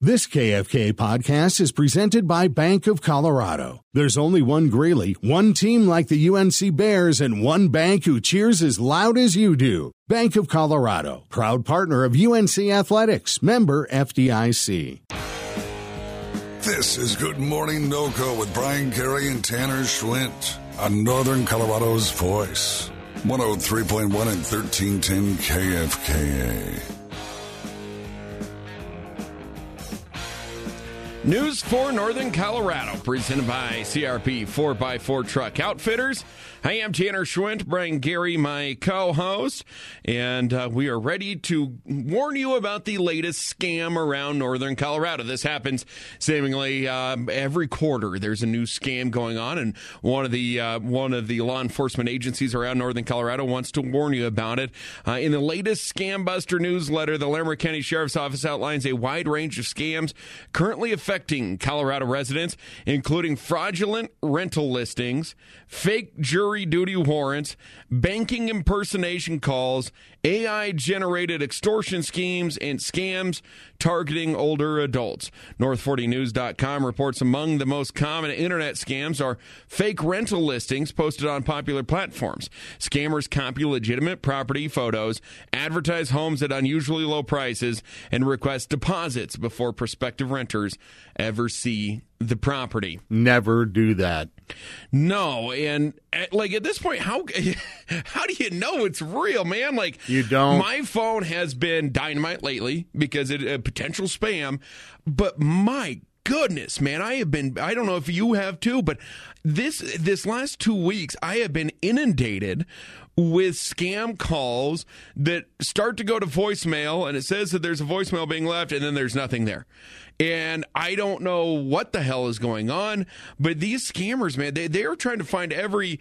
This KFK podcast is presented by Bank of Colorado. There's only one Greeley, one team like the UNC Bears, and one bank who cheers as loud as you do. Bank of Colorado, proud partner of UNC Athletics, member FDIC. This is Good Morning NoCo with Brian Carey and Tanner Schwint on Northern Colorado's Voice, 103.1 and 1310 KFKA. News for Northern Colorado, presented by CRP 4x4 Truck Outfitters. I am Tanner Schwint, Brian Gary, my co-host, and we are ready to warn you about the latest scam around Northern Colorado. This happens seemingly every quarter. There's a new scam going on, and one of the law enforcement agencies around Northern Colorado wants to warn you about it. In the latest Scam Buster newsletter, the Larimer County Sheriff's Office outlines a wide range of scams currently affecting Colorado residents, including fraudulent rental listings, fake jury duty warrants, banking impersonation calls, AI-generated extortion schemes, and scams targeting older adults. North40news.com reports among the most common internet scams are fake rental listings posted on popular platforms. Scammers copy legitimate property photos, advertise homes at unusually low prices, and request deposits before prospective renters ever see the property. Never do that. No, and at this point, how do you know it's real, man? You don't. My phone has been dynamite lately because it potential spam, but my goodness, man, I don't know if you have too, but this last 2 weeks, I have been inundated with scam calls that start to go to voicemail, and it says that there's a voicemail being left, and then there's nothing there. And I don't know what the hell is going on, but these scammers, man, they are trying to find every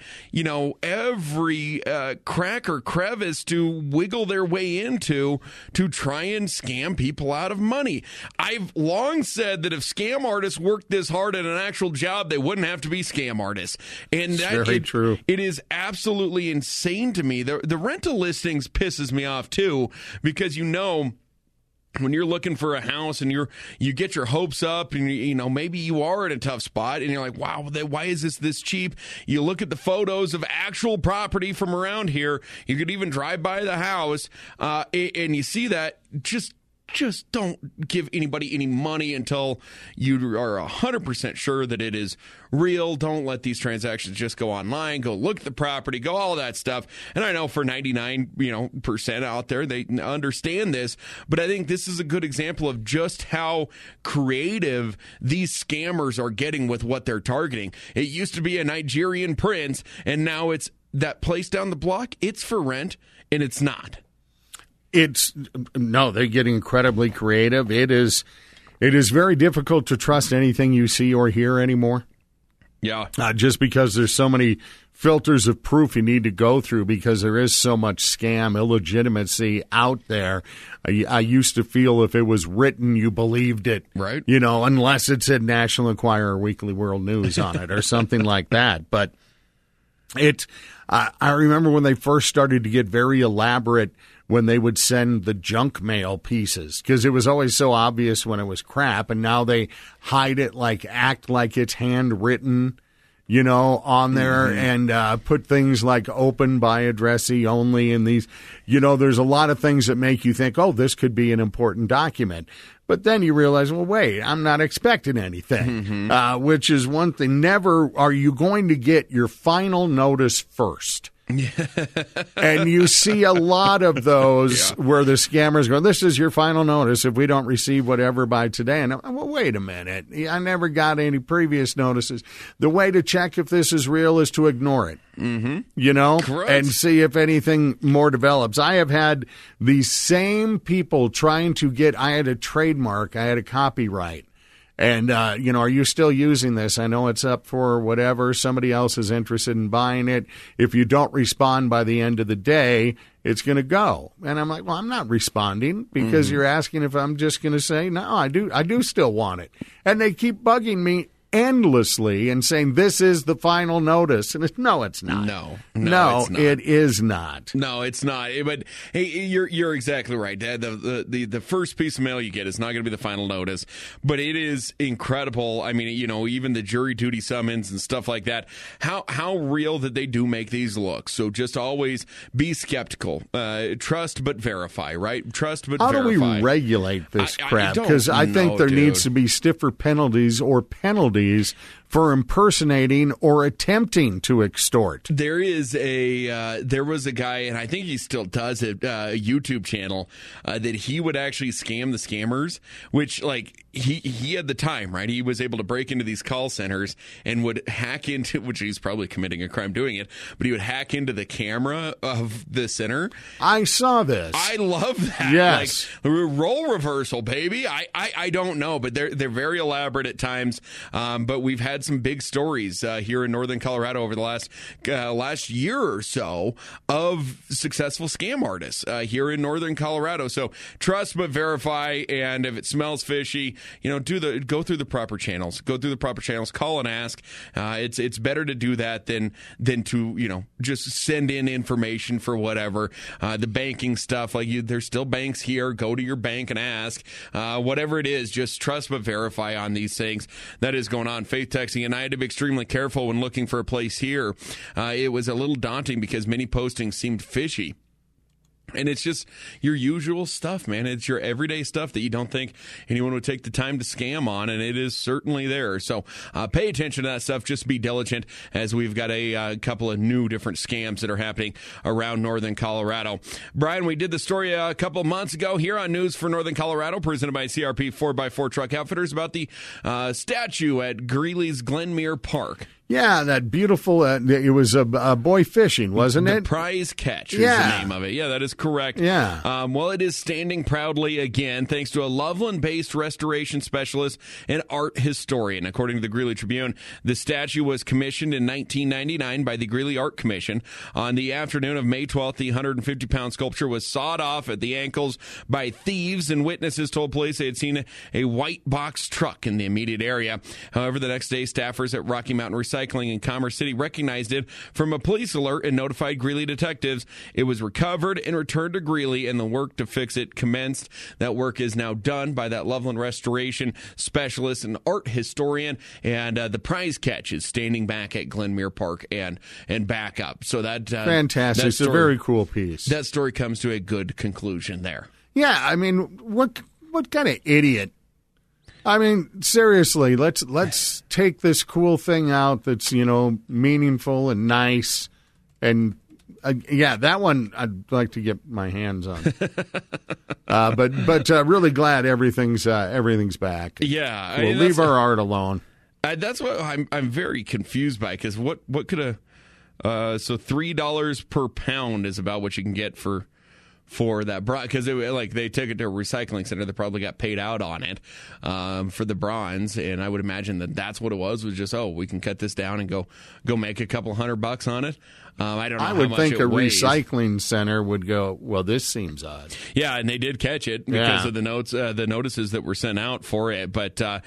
crack or crevice to wiggle their way into to try and scam people out of money. I've long said that if scam artists worked this hard at an actual job, they wouldn't have to be scam artists. And very true. It is absolutely insane to me. The rental listings pisses me off too, because when you're looking for a house and you get your hopes up and maybe you are in a tough spot and you're like, wow, why is this cheap? You look at the photos of actual property from around here. You could even drive by the house and you see that. Just don't give anybody any money until you are 100% sure that it is real. Don't let these transactions just go online. Go look at the property, go all that stuff. And I know for 99% out there, they understand this, but I think this is a good example of just how creative these scammers are getting with what they're targeting. It used to be a Nigerian prince, and now it's that place down the block. It's for rent, and it's not. They're getting incredibly creative. It is very difficult to trust anything you see or hear anymore. Yeah. Just because there's so many filters of proof you need to go through because there is so much scam, illegitimacy out there. I used to feel if it was written, you believed it. Right. Unless it said National Enquirer or Weekly World News on it or something like that. But I remember when they first started to get very elaborate when they would send the junk mail pieces, because it was always so obvious when it was crap, and now they hide it, act like it's handwritten, on there, and put things like open by addressee only in these. There's a lot of things that make you think, oh, this could be an important document. But then you realize, well, wait, I'm not expecting anything, which is one thing. Never are you going to get your final notice first. And you see a lot of those where the scammers go, this is your final notice if we don't receive whatever by today. And well, wait a minute. I never got any previous notices. The way to check if this is real is to ignore it, Correct. And see if anything more develops. I have had these same people trying to I had a trademark, I had a copyright. And, are you still using this? I know it's up for whatever. Somebody else is interested in buying it. If you don't respond by the end of the day, it's going to go. And I'm like, well, I'm not responding because you're asking if I'm just going to say, no, I do still want it. And they keep bugging me endlessly and saying this is the final notice. And no, it's not. No, it's not. It is not. No, it's not. But hey, you're exactly right, Dad. The first piece of mail you get is not going to be the final notice, but it is incredible. I mean, even the jury duty summons and stuff like that. How real that they do make these look. So just always be skeptical. Trust but verify, right? Trust but verify. How do we regulate this crap? Because I think there needs to be stiffer penalties or penalties for impersonating or attempting to extort. There was a guy, and I think he still does it, a YouTube channel, that he would actually scam the scammers, which, like, he had the time, right? He was able to break into these call centers and would hack into, which he's probably committing a crime doing it, but he would hack into the camera of the center. I saw this. I love that. Yes. Like, role reversal, baby. I don't know, but they're very elaborate at times. But we've had some big stories here in northern Colorado over the last year or so of successful scam artists here in northern Colorado. So trust but verify, and if it smells fishy, go through the proper channels. Go through the proper channels. Call and ask. It's better to do that than to just send in information for whatever. The banking stuff, there's still banks here. Go to your bank and ask. Whatever it is, just trust but verify on these things. That is going on. Faith texting, and I had to be extremely careful when looking for a place here. It was a little daunting because many postings seemed fishy. And it's just your usual stuff, man. It's your everyday stuff that you don't think anyone would take the time to scam on, and it is certainly there. So pay attention to that stuff. Just be diligent, as we've got a couple of new different scams that are happening around northern Colorado. Brian, we did the story a couple of months ago here on News for Northern Colorado, presented by CRP 4x4 Truck Outfitters, about the statue at Greeley's Glenmere Park. Yeah, that beautiful, it was a boy fishing, wasn't it? The prize catch is the name of it. Yeah, that is correct. Yeah. Well, it is standing proudly again thanks to a Loveland-based restoration specialist and art historian. According to the Greeley Tribune, the statue was commissioned in 1999 by the Greeley Art Commission. On the afternoon of May 12th, the 150-pound sculpture was sawed off at the ankles by thieves, and witnesses told police they had seen a white box truck in the immediate area. However, the next day, staffers at Rocky Mountain Recycling in Commerce City recognized it from a police alert and notified Greeley detectives. It was recovered and returned to Greeley, and the work to fix it commenced. That work is now done by that Loveland restoration specialist and art historian, and the prize catch is standing back at Glenmere Park and back up. So that fantastic. It's a very cool piece. That story comes to a good conclusion there. Yeah, I mean, what kind of idiot? I mean, seriously, let's take this cool thing out that's, meaningful and nice. And, that one I'd like to get my hands on. But really glad everything's back. Yeah. We'll leave our art alone. That's what I'm very confused by, because what could so $3 per pound is about what you can get for that bronze, because they took it to a recycling center that probably got paid out on it for the bronze, and I would imagine that's what it was just, we can cut this down and go make a couple $100 on it. I don't know. I would think a recycling center would go, well, this seems odd. Yeah, and they did catch it because of the notices that were sent out for it. But so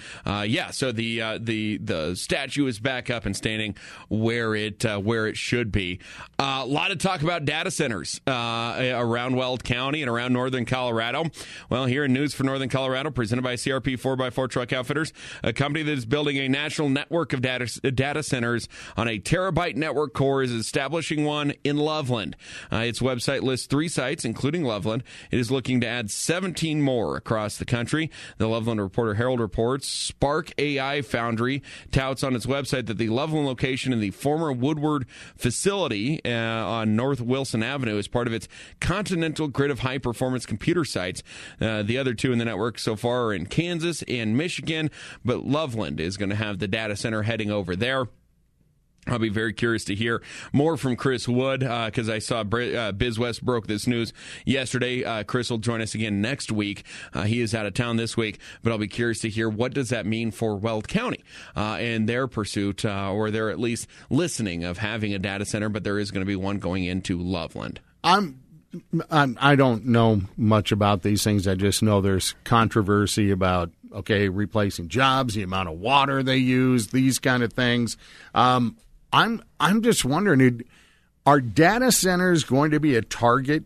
the statue is back up and standing where it should be. A lot of talk about data centers around Weld County and around northern Colorado. Well, here in News for Northern Colorado, presented by CRP 4x4 Truck Outfitters, a company that is building a national network of data centers on a terabyte network core is establishing one in Loveland. Its website lists 3 sites, including Loveland. It is looking to add 17 more across the country. The Loveland Reporter Herald reports Spark AI Foundry touts on its website that the Loveland location in the former Woodward facility on North Wilson Avenue is part of its continental grid of high-performance computer sites. The other 2 in the network so far are in Kansas and Michigan, but Loveland is going to have the data center heading over there. I'll be very curious to hear more from Chris Wood, because I saw BizWest broke this news yesterday. Chris will join us again next week. He is out of town this week, but I'll be curious to hear what does that mean for Weld County and their pursuit, or their at least listening of having a data center, but there is going to be one going into Loveland. I don't know much about these things. I just know there's controversy about replacing jobs, the amount of water they use, these kind of things. I'm just wondering, are data centers going to be a target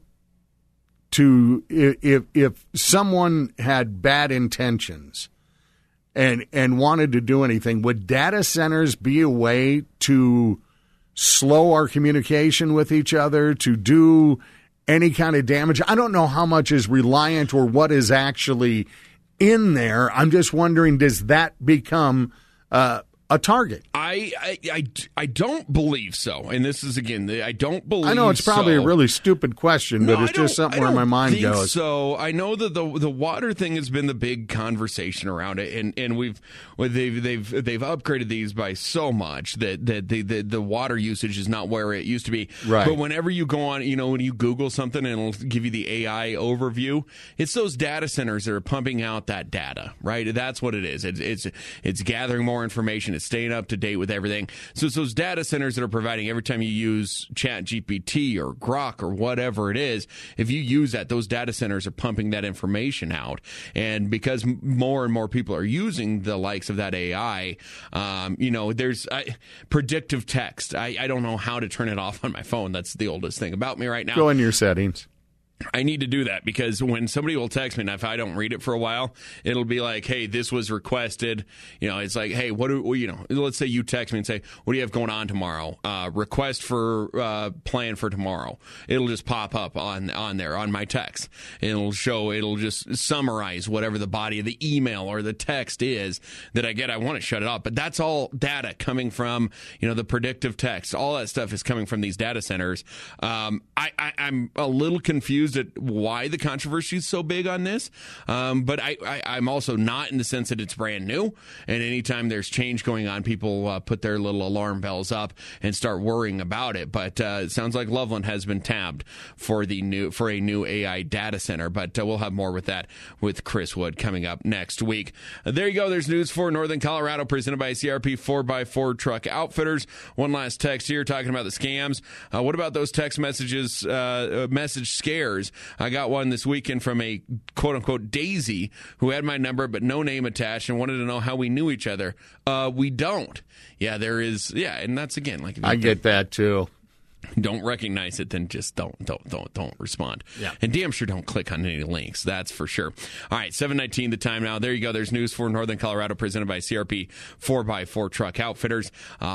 to if someone had bad intentions and wanted to do anything? Would data centers be a way to slow our communication with each other, to do any kind of damage? I don't know how much is reliant or what is actually in there. I'm just wondering, does that become a target? I don't believe so. And this is, again, I don't believe so. I know it's probably a really stupid question, but it's just something where my mind goes. So I know that the water thing has been the big conversation around it, and they've upgraded these by so much that the water usage is not where it used to be. Right. But whenever you go on, when you Google something and it'll give you the AI overview, it's those data centers that are pumping out that data, right? That's what it is. It's gathering more information. It's staying up to date with everything. So it's those data centers that are providing, every time you use ChatGPT or Grok or whatever it is, if you use that, those data centers are pumping that information out. And because more and more people are using the likes of that AI, there's predictive text. I don't know how to turn it off on my phone. That's the oldest thing about me right now. Go in your settings. I need to do that, because when somebody will text me, and if I don't read it for a while, it'll be like, hey, this was requested. It's like, hey, let's say you text me and say, what do you have going on tomorrow? Request for plan for tomorrow. It'll just pop up on there on my text. It'll just summarize whatever the body of the email or the text is that I get. I want to shut it off, but that's all data coming from, the predictive text. All that stuff is coming from these data centers. I'm a little confused at why the controversy is so big on this, but I'm also not, in the sense that it's brand new, and anytime there's change going on, people put their little alarm bells up and start worrying about it. But it sounds like Loveland has been tabbed for a new AI data center, but we'll have more with that with Chris Wood coming up next week. There you go. There's news for Northern Colorado, presented by CRP 4x4 Truck Outfitters. One last text here talking about the scams. What about those text messages, message scares? I got one this weekend from a quote-unquote Daisy who had my number but no name attached and wanted to know how we knew each other. We don't. Yeah, there is. Yeah, and that's, again, like, I get that too. Don't recognize it, then just don't respond. Yeah. And damn sure don't click on any links. That's for sure. All right, 7:19 the time now. There you go. There's news for Northern Colorado, presented by CRP 4x4 Truck Outfitters.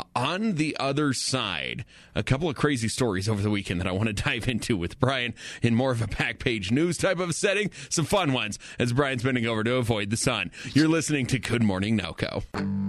On the other side, a couple of crazy stories over the weekend that I want to dive into with Brian in more of a back page news type of setting. Some fun ones as Brian's bending over to avoid the sun. You're listening to Good Morning NoCo.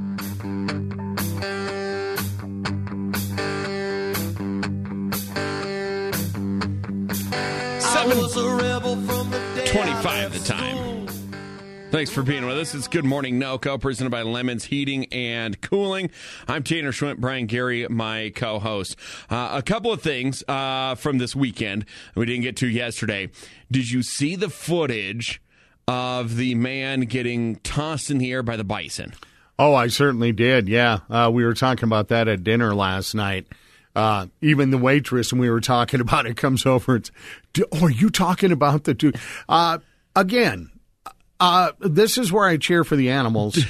7:25 the time. Thanks for being with us. It's Good Morning NoCo, presented by Lemons Heating and Cooling. I'm Tanner Schwint, Brian Gary, my co-host. A couple of things from this weekend we didn't get to yesterday. Did you see the footage of the man getting tossed in the air by the bison? Oh, I certainly did, yeah. We were talking about that at dinner last night. Even the waitress, and we were talking about it, comes over and says, are you talking about the two? Again, this is where I cheer for the animals.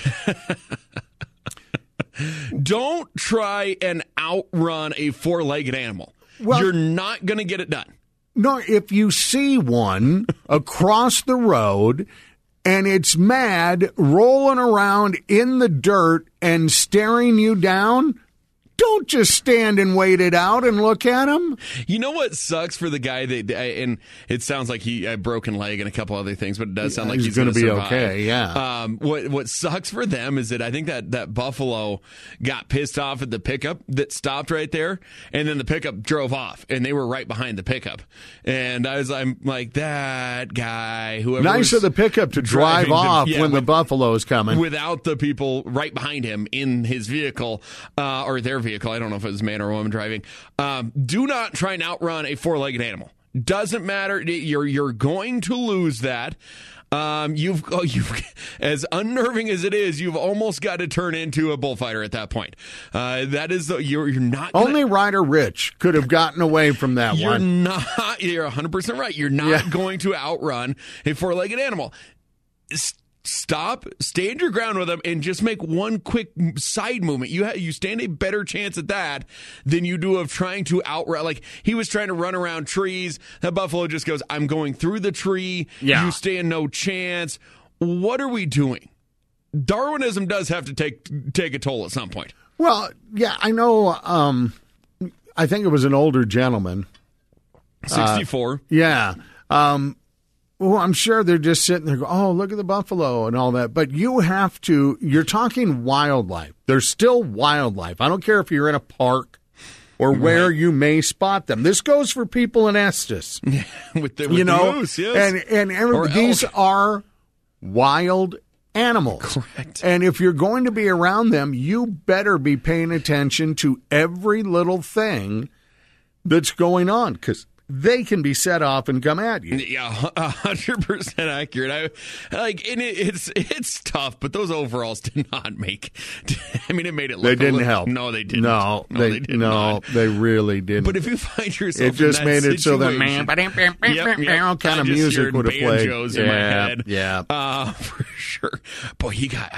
Don't try and outrun a four-legged animal. Well, you're not going to get it done. No, if you see one across the road and it's mad, rolling around in the dirt and staring you down, don't just stand and wait it out and look at him. You know what sucks for the guy that, and it sounds like he a broken leg and a couple other things, but it does sound like he's going to be okay. Yeah. What sucks for them is that I think that buffalo got pissed off at the pickup that stopped right there, and then the pickup drove off, and they were right behind the pickup. And I'm like, that guy, whoever. Nice of the pickup to drive off when the buffalo's coming without the people right behind him in his vehicle or their vehicle. I don't know if it was a man or a woman driving. Do not try and outrun a four-legged animal. Doesn't matter. You're going to lose that. You've as unnerving as it is, you've almost got to turn into a bullfighter at that point. That is you're not only Ryder Rich could have gotten away from that you're one. You're 100% right. You're not going to outrun a four-legged animal. stop, stand your ground with them, and just make one quick side movement. You stand a better chance at that than you do of trying to outrun. Like, he was trying to run around trees. That buffalo just goes, I'm going through the tree. Yeah. You stand no chance. What are we doing? Darwinism does have to take a toll at some point. Well, yeah, I know. I think it was an older gentleman. 64. Yeah. Well, I'm sure they're just sitting there going, oh, look at the buffalo and all that. But you're talking wildlife. There's still wildlife. I don't care if you're in a park or where you may spot them. This goes for people in Estes. with the moose, yes. And these are wild animals. Correct. And if you're going to be around them, you better be paying attention to every little thing that's going on, because they can be set off and come at you. Yeah, 100% accurate. It's tough, but those overalls did not make. I mean, it made it look. They didn't help. No, they didn't. No, they did not. They really didn't. But if you find yourself, it just in that made it so that yep. kind of music would have played. Banjos in my head. Yeah, for sure. Boy, he got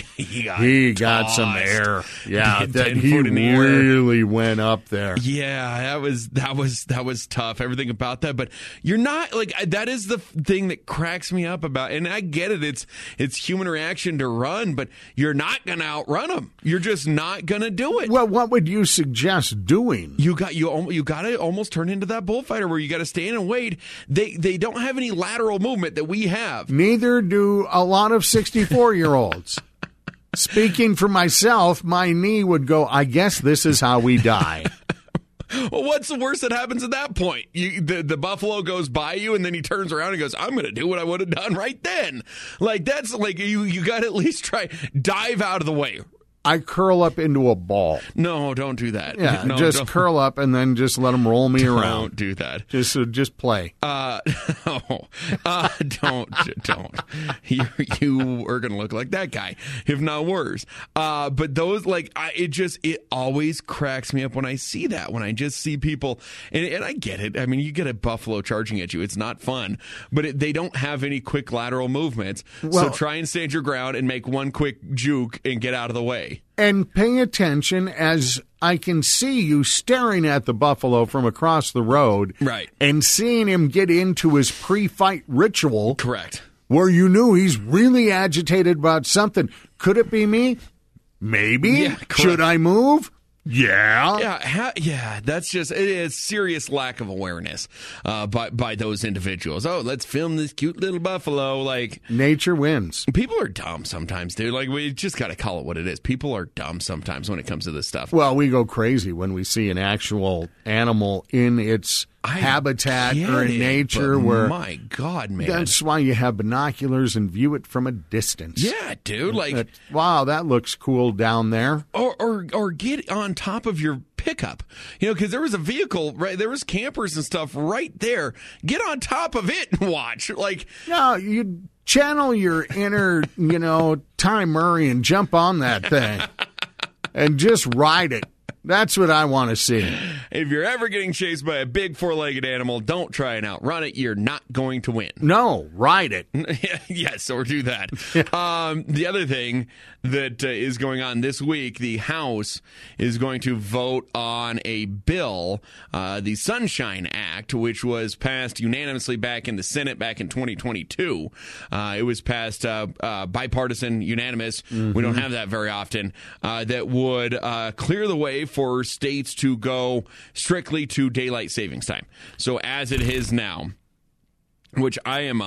some air. Yeah, that he foot in the air. really went up there. Yeah, that was tough. Everything about that, but you're not like, that is the thing that cracks me up about, and I get it. It's human reaction to run, but you're not going to outrun them. You're just not going to do it. Well, what would you suggest doing? You got to almost turn into that bullfighter where you got to stand and wait. They don't have any lateral movement that we have. Neither do a lot of 64-year-olds. Speaking for myself, my knee would go, I guess this is how we die. Well, what's the worst that happens at that point? The buffalo goes by you, and then he turns around and goes, I'm going to do what I would have done right then. Like, that's like, you got to at least dive out of the way. I curl up into a ball. No, don't do that. Yeah, no, just curl up and then just let them roll me around. Don't do that. Just play. Don't. You are going to look like that guy, if not worse. But those, it always cracks me up when I see that. When I just see people, and I get it. I mean, you get a buffalo charging at you. It's not fun, but they don't have any quick lateral movements. So try and stand your ground and make one quick juke and get out of the way. And pay attention, as I can see you staring at the buffalo from across the road. Right. And seeing him get into his pre-fight ritual. Correct. Where you knew he's really agitated about something. Could it be me? Maybe. Yeah, should I move? Yeah. Yeah. That's just, it is serious lack of awareness by those individuals. Oh, let's film this cute little buffalo. Like, nature wins. People are dumb sometimes, dude. Like, we just got to call it what it is. People are dumb sometimes when it comes to this stuff. Well, we go crazy when we see an actual animal in its habitat or in nature. Where, my God, man. That's why you have binoculars and view it from a distance. Yeah, dude. Like, wow, that looks cool down there. Or get on top of your pickup, because there was a vehicle, right? There was campers and stuff right there. Get on top of it and watch. Like, no, you channel your inner, Ty Murray and jump on that thing and just ride it. That's what I want to see. If you're ever getting chased by a big four-legged animal, don't try and outrun it. You're not going to win. No, ride it. Yes, or do that. The other thing that is going on this week, the House is going to vote on a bill, the Sunshine Act, which was passed unanimously back in the Senate back in 2022. It was passed bipartisan, unanimous. Mm-hmm. We don't have that very often. That would clear the way for states to go strictly to daylight savings time. So as it is now, which I am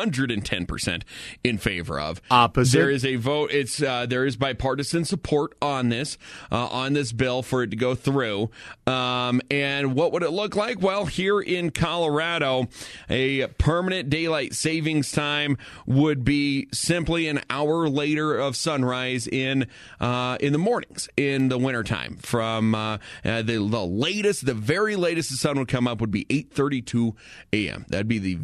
110% in favor of. Opposite. There is a vote. There is bipartisan support on this bill for it to go through. And what would it look like? Well, here in Colorado, a permanent daylight savings time would be simply an hour later of sunrise in the mornings in the wintertime. From the very latest the sun would come up would be 8:32 a.m. That'd be the very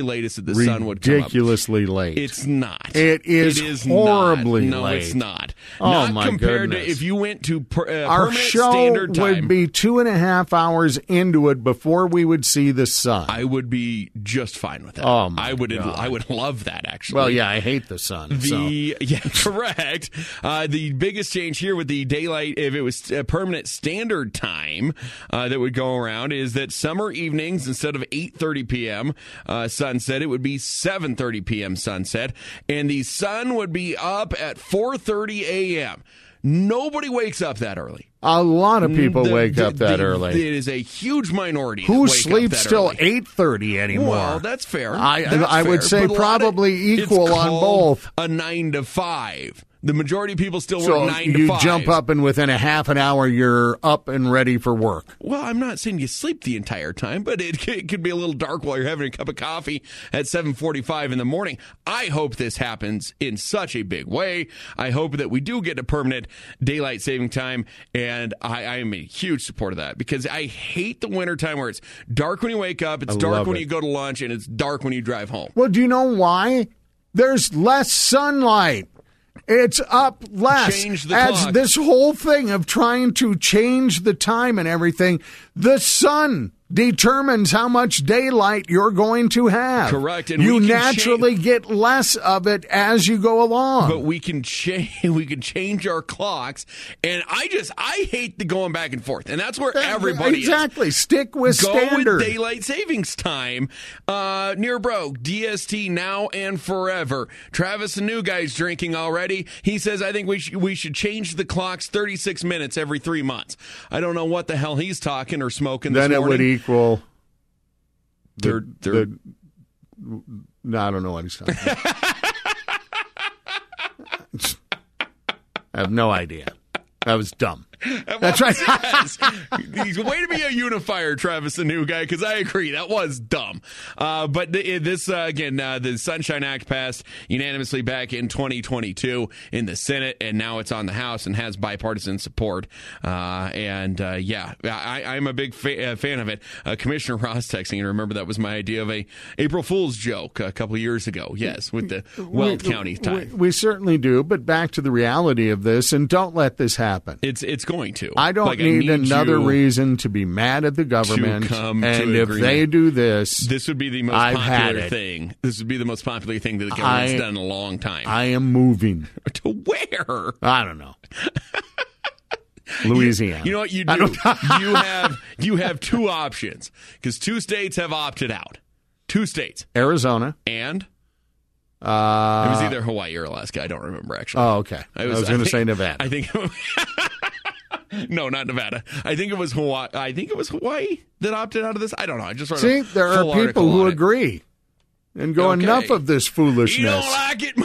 latest that the sun would come up. Ridiculously late. It's not. It is horribly not. No, late. it's not. Oh, not my compared goodness. to if you went to Our permanent show standard time. would be 2.5 hours into it before we would see the sun. I would be just fine with that. Oh, my I would God. love that, actually. Well, yeah, I hate the sun. Yeah, correct. The biggest change here with the daylight, if it was a permanent standard time that would go around, is that summer evenings, instead of 8:30 p.m. Sunset, it would be 7:30 p.m. sunset, and the sun would be up at 4:30 a.m. Nobody wakes up that early. A lot of people wake up that early. It is a huge minority Who that wake sleeps up that till early. 8:30 anymore? Well, that's fair. I would That's say fair. But probably it's equal on called both. A 9 to 5. The majority of people still So work 9 to you 5. jump up and within a half an hour you're up and ready for work. Well, I'm not saying you sleep the entire time, but it could be a little dark while you're having a cup of coffee at 7:45 in the morning. I hope this happens in such a big way. I hope that we do get a permanent daylight saving time, and I am a huge supporter of that because I hate the wintertime where it's dark when you wake up, it's dark when you go to lunch, and it's dark when you drive home. Well, do you know why? There's less sunlight. It's up less. Change the As clock. this whole thing of trying to change the time and everything, the sun determines how much daylight you're going to have. Correct. And you we can naturally get less of it as you go along. But we can change our clocks, and I hate the going back and forth, and that's where everybody exactly. Stick with Go standard. with daylight savings time. Near broke, DST now and forever. Travis, the new guy's drinking already. He says, I think we should change the clocks 36 minutes every 3 months. I don't know what the hell he's talking or smoking this then it morning. would equal. They're No, I don't know what he's talking about. I have no idea. That was dumb. That's right. Yes. He's way to be a unifier, Travis, the new guy, because I agree. That was dumb. But this, again, the Sunshine Act passed unanimously back in 2022 in the Senate, and now it's on the House and has bipartisan support. I'm a big fan of it. Commissioner Ross texting, and remember that was my idea of a April Fool's joke a couple years ago. Yes, with the Weld County time. We certainly do, but back to the reality of this, and don't let this happen. It's going to. I don't need another reason to be mad at the government. And if they do this, this would be the most popular thing. This would be the most popular thing that the government's done in a long time. I am moving. To where? I don't know. Louisiana. You know what you do? you have two options because 2 states have opted out. 2 states. Arizona. And? It was either Hawaii or Alaska. I don't remember, actually. Oh, okay. I was going to say Nevada. I think... No, not Nevada. I think it was Hawaii. That opted out of this. I don't know. I just see there are people who agree and go enough of this foolishness. You don't like it?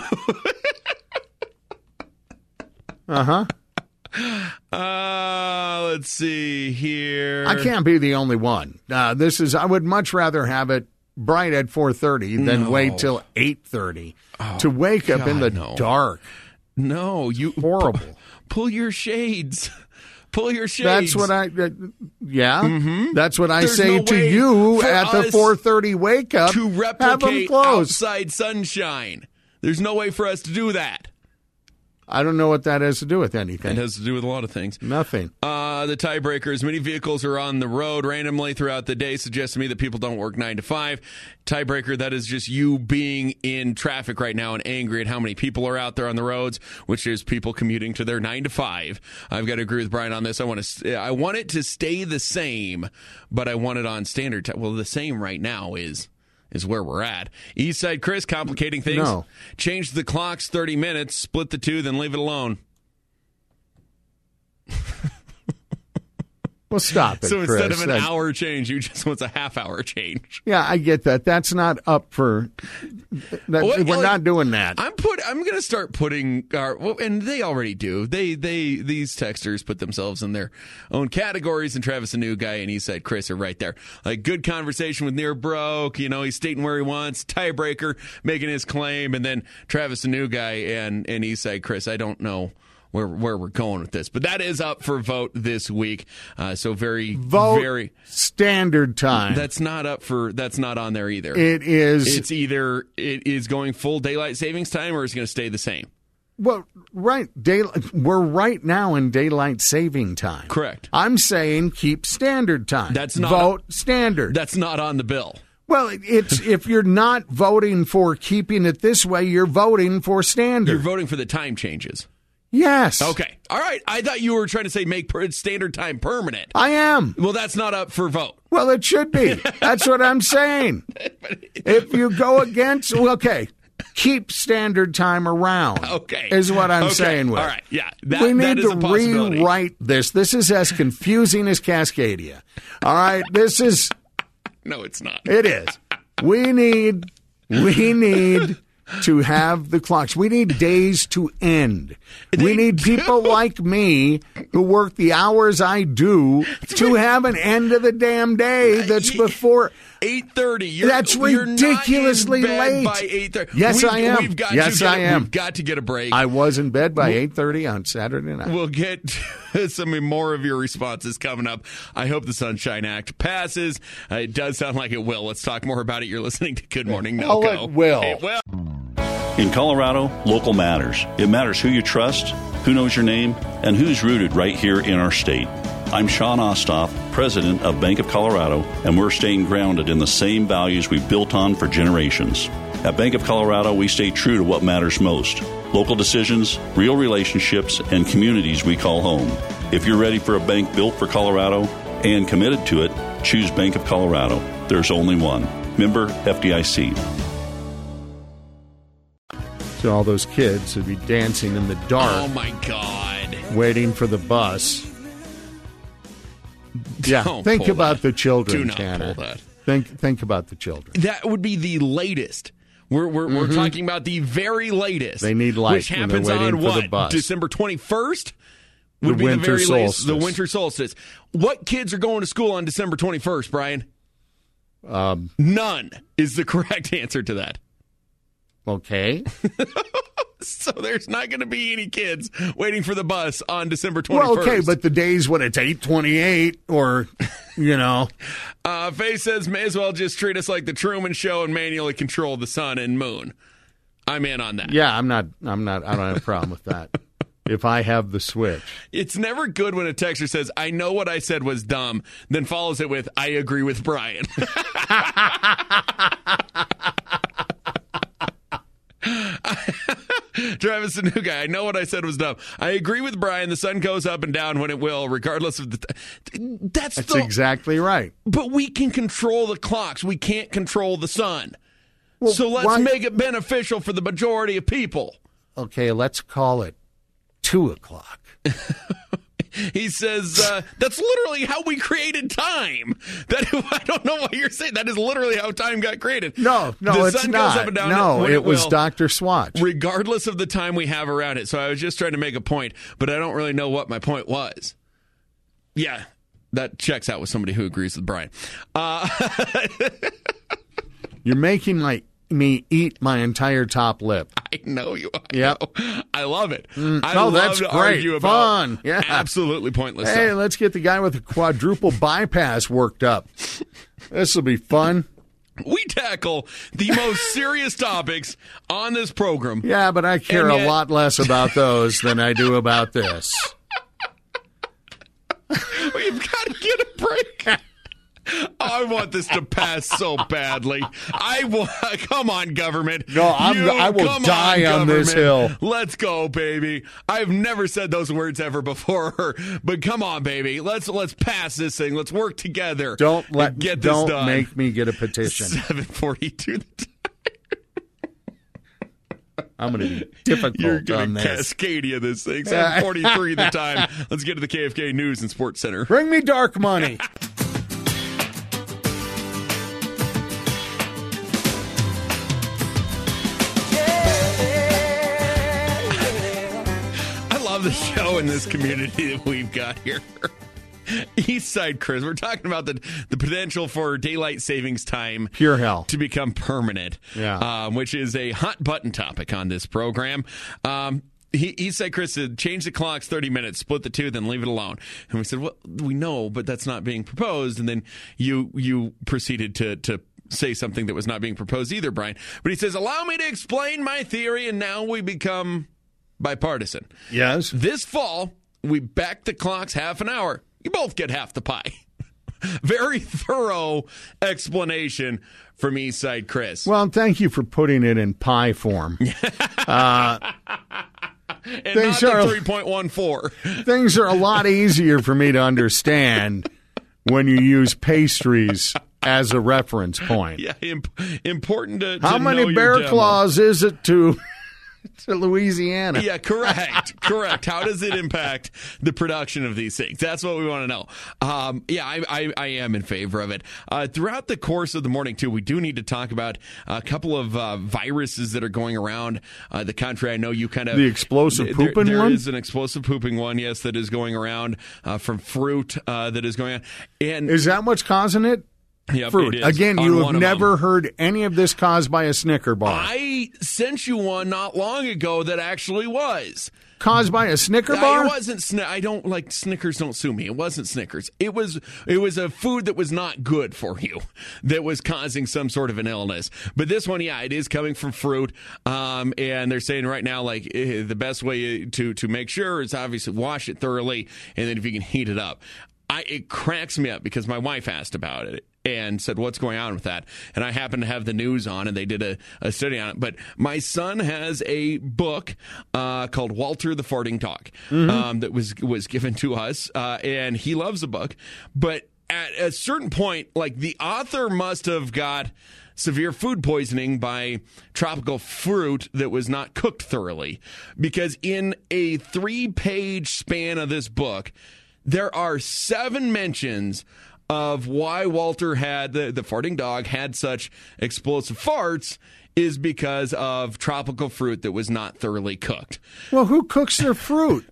Let's see here. I can't be the only one. I would much rather have it bright at 4:30 than wait till 8:30 to wake up in the dark. No, you horrible. Pull your shades. Pull your shades. That's what That's what I There's say no to way you for at the us 4:30 wake up. to have them replicate closed. outside sunshine. There's no way for us to do that. I don't know what that has to do with anything. It has to do with a lot of things. Nothing. The tiebreakers. Many vehicles are on the road randomly throughout the day. Suggests to me that people don't work 9 to 5. Tiebreaker, that is just you being in traffic right now and angry at how many people are out there on the roads, which is people commuting to their 9 to 5. I've got to agree with Brian on this. I want it to stay the same, but I want it on standard time. Well, the same right now is where we're at. Eastside Chris, complicating things. No. Change the clocks 30 minutes, split the 2, then leave it alone. Well, stop it, So Chris. instead of an hour change, you just want a half-hour change. Yeah, I get that. That's not up for... we're not doing that. I'm going to start putting and they already do. These texters put themselves in their own categories, and Travis, the new guy, and Eastside Chris are right there. Like, good conversation with Near Broke. He's stating where he wants. Tiebreaker, making his claim, and then Travis, the new guy, and Eastside Chris. I don't know where we're going with this. But that is up for vote this week. So very standard time. That's not on there either. It is. It's either it is going full daylight savings time or it's going to stay the same. Well, right. We're right now in daylight saving time. Correct. I'm saying keep standard time. That's not vote standard. That's not on the bill. Well, it's if you're not voting for keeping it this way, you're voting for standard. You're voting for the time changes. Yes. Okay. All right. I thought you were trying to say make standard time permanent. I am. Well, that's not up for vote. Well, it should be. That's what I'm saying. If you go against, keep standard time around. Okay. Is what I'm saying with. All right. Yeah. We need to rewrite this. This is as confusing as Cascadia. All right. This is. No, it's not. It is. We need to have the clocks. We need days to end. We need people like me who work the hours I do to have an end of the damn day that's before 8:30. That's ridiculously you're not in bed late. by 8:30. Yes, I am. I am. We've got to get a break. I was in bed by 8:30 on Saturday night. We'll get some more of your responses coming up. I hope the Sunshine Act passes. It does sound like it will. Let's talk more about it. You're listening to Good Morning NoCo. Oh, it will. It will. In Colorado, local matters. It matters who you trust, who knows your name, and who's rooted right here in our state. I'm Sean Ostoff, president of Bank of Colorado, and we're staying grounded in the same values we've built on for generations. At Bank of Colorado, we stay true to what matters most: local decisions, real relationships, and communities we call home. If you're ready for a bank built for Colorado and committed to it, choose Bank of Colorado. There's only one. Member FDIC. So all those kids would be dancing in the dark. Oh, my God. Waiting for the bus. Yeah, Don't think pull about that. the children, Do not Tanner. pull that. Think about the children. That would be the latest. We're talking about the very latest. They need light which when they're happens waiting on for what? the bus. December 21st would The be the winter very latest. solstice. The winter solstice. What kids are going to school on December 21st, Brian? None is the correct answer to that. Okay. So there's not going to be any kids waiting for the bus on December 21st. Well, okay, but the days when it's 8:28 or, Faye says, may as well just treat us like the Truman Show and manually control the sun and moon. I'm in on that. Yeah, I don't have a problem with that. If I have the switch. It's never good when a texter says, I know what I said was dumb, then follows it with, I agree with Brian. Travis, the new guy. I know what I said was dumb. I agree with Brian. The sun goes up and down when it will, regardless of the. That's exactly right. But we can control the clocks. We can't control the sun. Well, so let's make it beneficial for the majority of people. Okay, let's call it 2:00. He says, that's literally how we created time. I don't know what you're saying. That is literally how time got created. No, the it's sun not. Goes up and down no, when it was will, Dr. Swatch. Regardless of the time we have around it. So I was just trying to make a point, but I don't really know what my point was. Yeah, that checks out with somebody who agrees with Brian. You're making me eat my entire top lip. I know you are. Yep. I love it. I love that's to great. Argue Fun. About yeah. Absolutely pointless Hey, stuff. let's get the guy with the quadruple bypass worked up. This will be fun. We tackle the most serious topics on this program. Yeah, but I care a lot less about those than I do about this. We've got to get a break. I want this to pass so badly. Come on, government. No, I will die on this hill. Let's go, baby. I've never said those words ever before, but come on, baby. Let's pass this thing. Let's work together. Don't make me get a petition. 7:42 the time. I'm going to be difficult You're going on to this. Cascadia this thing. 7:43 the time. Let's get to the KFK News and Sports Center. Bring me dark money. The show in this community that we've got here. Eastside Chris, we're talking about the potential for daylight savings time pure hell to become permanent, yeah. Which is a hot button topic on this program. he said, Chris, change the clocks 30 minutes, split the two, then leave it alone. And we said, well, we know, but that's not being proposed. And then you proceeded to say something that was not being proposed either, Brian. But he says, allow me to explain my theory, and now we become bipartisan. Yes. This fall, we back the clocks half an hour. You both get half the pie. Very thorough explanation from Eastside Chris. Well, thank you for putting it in pie form. And not the 3.14. Things are a lot easier for me to understand when you use pastries as a reference point. Yeah, important to How know many your bear demo. claws is it to Louisiana? Yeah, correct. How does it impact the production of these things? That's what we want to know. I am in favor of it. Throughout the course of the morning, too, we do need to talk about a couple of viruses that are going around the country. I know you kind of... The explosive pooping there one? There is an explosive pooping one, yes, that is going around from fruit that is going on. And Is that what's causing it? Yep, Fruit. it is Again, on you one have of never them. heard any of this caused by a Snicker bar. I sent you one not long ago that actually was. Caused by a Snicker bar? It wasn't. I don't like Snickers. Don't sue me. It wasn't Snickers. It was a food that was not good for you that was causing some sort of an illness. But this one, yeah, it is coming from fruit. And they're saying right now, like the best way to make sure is obviously wash it thoroughly, and then if you can heat it up. It cracks me up because my wife asked about it and said, what's going on with that? And I happened to have the news on, and they did a study on it. But my son has a book called Walter the Farting Dog that was given to us, and he loves the book. But at a certain point, like the author must have got severe food poisoning by tropical fruit that was not cooked thoroughly, because in a 3-page span of this book, there are 7 mentions of why Walter had, the farting dog, had such explosive farts is because of tropical fruit that was not thoroughly cooked. Well, who cooks their fruit?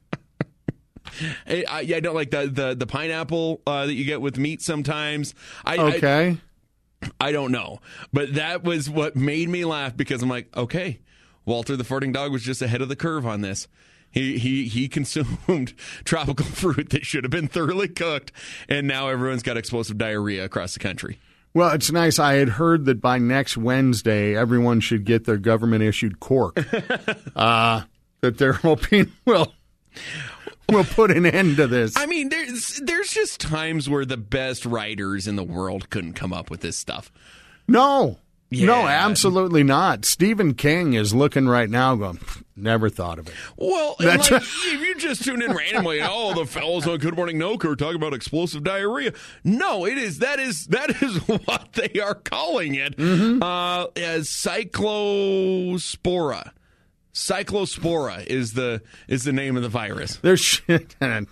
I don't like the pineapple that you get with meat sometimes. Okay. I don't know. But that was what made me laugh, because I'm like, okay, Walter the farting dog was just ahead of the curve on this. He consumed tropical fruit that should have been thoroughly cooked, and now everyone's got explosive diarrhea across the country. Well, it's nice. I had heard that by next Wednesday, everyone should get their government-issued cork. That they're hoping will put an end to this. I mean, there's just times where the best writers in the world couldn't come up with this stuff. No. Yeah. No, absolutely not. Stephen King is looking right now going, never thought of it. Well, and like, if you just tune in randomly, the fellows on Good Morning NOCO are talking about explosive diarrhea. No, that is what they are calling it, as cyclospora. Cyclospora is the name of the virus. There's shit.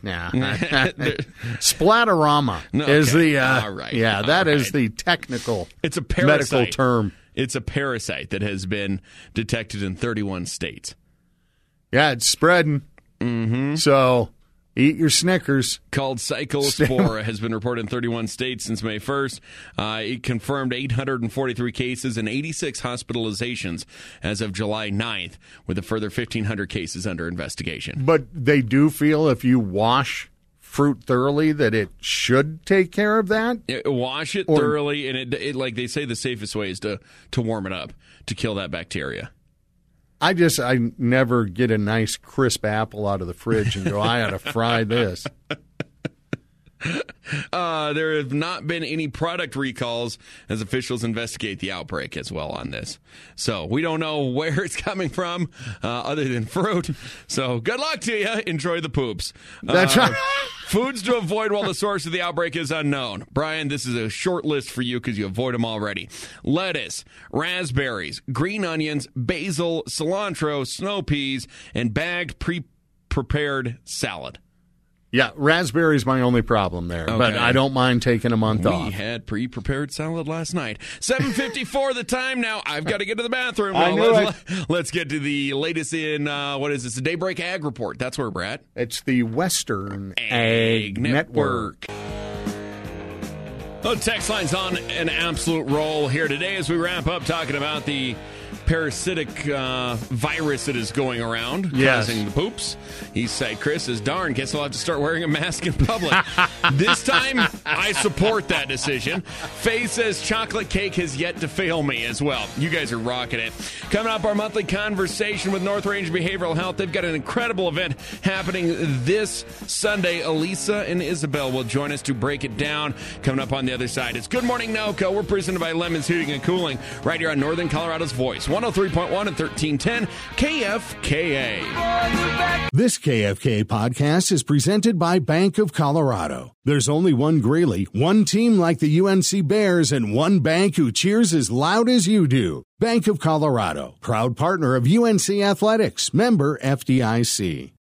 Splatterama is the. All right. Yeah, that is the technical. It's a parasite. Medical term. It's a parasite that has been detected in 31 states. Yeah, it's spreading. Mm-hmm. So eat your Snickers. Called Cyclospora has been reported in 31 states since May 1st. It confirmed 843 cases and 86 hospitalizations as of July 9th, with a further 1,500 cases under investigation. But they do feel if you wash fruit thoroughly that it should take care of that? Wash it thoroughly, and it like they say the safest way is to warm it up to kill that bacteria. I never get a nice crisp apple out of the fridge and go, I ought to fry this. There have not been any product recalls as officials investigate the outbreak as well on this. So we don't know where it's coming from other than fruit. So good luck to you. Enjoy the poops. That's right. Foods to avoid while the source of the outbreak is unknown. Brian, this is a short list for you because you avoid them already. Lettuce, raspberries, green onions, basil, cilantro, snow peas, and bagged pre-prepared salad. Yeah, raspberry's my only problem there, but I don't mind taking a month off. We had pre-prepared salad last night. 7:54 the time now. I've got to get to the bathroom. Let's get to the latest in, what is this, the Daybreak Ag Report. That's where we're at. It's the Western Ag Network. The text line's on an absolute roll here today as we wrap up talking about the parasitic virus that is going around, Yes. causing the poops. He said, Chris says, darn, guess I'll have to start wearing a mask in public. This time, I support that decision. Faye says, chocolate cake has yet to fail me as well. You guys are rocking it. Coming up, our monthly conversation with North Range Behavioral Health. They've got an incredible event happening this Sunday. Elisa and Isabel will join us to break it down. Coming up on the other side, it's Good Morning NoCo. We're presented by Lemons Heating and Cooling right here on Northern Colorado's Voice, 103.1 and 1310 KFKA. This KFK podcast is presented by Bank of Colorado. There's only one Greeley, one team like the UNC Bears, and one bank who cheers as loud as you do. Bank of Colorado, proud partner of UNC Athletics, member FDIC.